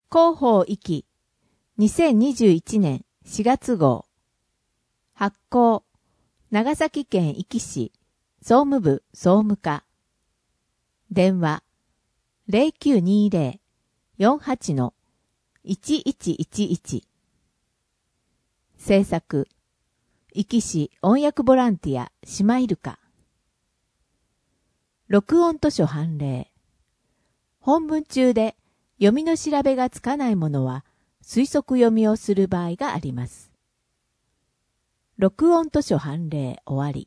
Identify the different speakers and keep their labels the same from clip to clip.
Speaker 1: 広報域き2021年4月号発行長崎県壱岐市総務部総務課電話 0920-48-1111 制作壱岐市音訳ボランティアシマイルカ録音図書判例本文中で読みの調べがつかないものは推測読みをする場合があります。録音図書判例終わり。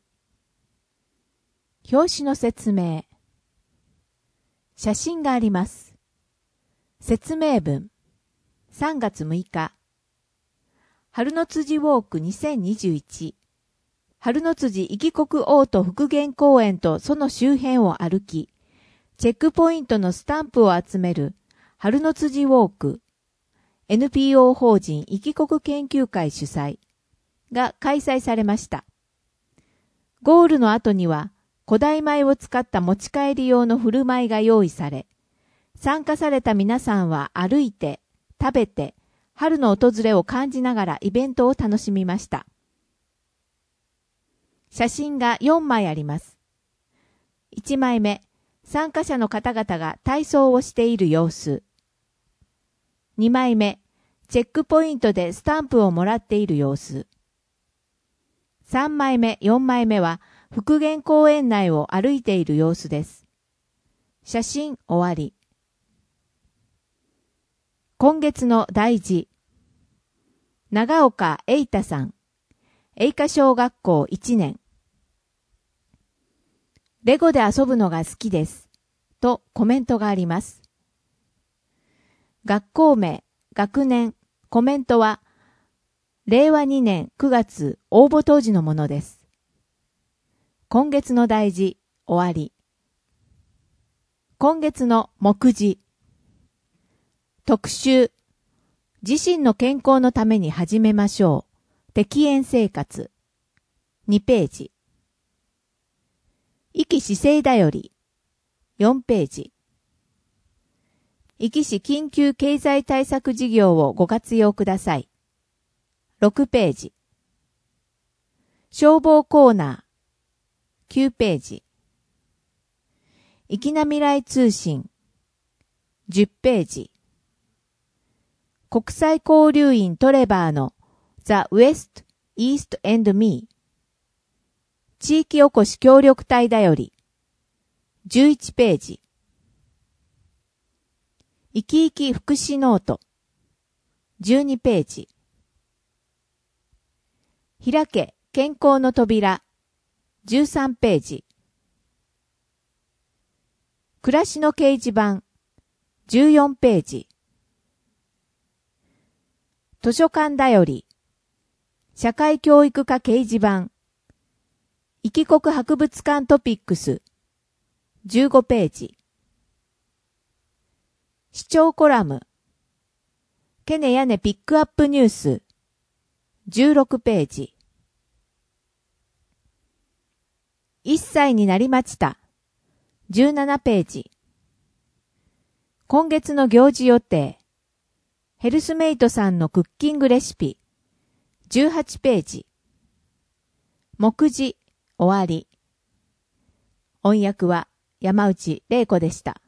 Speaker 1: 表紙の説明。写真があります。説明文。3月6日。春の辻ウォーク2021。春の辻壱岐国王都復元公園とその周辺を歩き、チェックポイントのスタンプを集める春の辻ウォーク NPO 法人壱岐国研究会主催が開催されました。ゴールの後には古代米を使った持ち帰り用の振る舞いが用意され、参加された皆さんは歩いて、食べて、春の訪れを感じながらイベントを楽しみました。写真が4枚あります。1枚目、参加者の方々が体操をしている様子。2枚目、チェックポイントでスタンプをもらっている様子。3枚目、4枚目は復元公園内を歩いている様子です。写真終わり。今月の大事。長岡栄太さん。栄華小学校1年。レゴで遊ぶのが好きです。とコメントがあります。学校名、学年、コメントは、令和2年9月応募当時のものです。今月の大事、終わり。今月の目次。特集。自身の健康のために始めましょう。適縁生活。2ページ。壱岐市政だより。4ページ。壱岐市緊急経済対策事業をご活用ください。6ページ。消防コーナー。9ページ。壱岐な未来通信。10ページ。国際交流員トレバーの The West, East and Me。地域おこし協力隊だより。11ページ。生き生き福祉ノート。12ページ。開け健康の扉。13ページ。暮らしの掲示板。14ページ。図書館だより。社会教育科掲示板。壱岐国博物館トピックス。15ページ。視聴コラム。ケネヤネピックアップニュース。16ページ。1歳になりました。17ページ。今月の行事予定。ヘルスメイトさんのクッキングレシピ。18ページ。目次。終わり。音訳は山内玲子でした。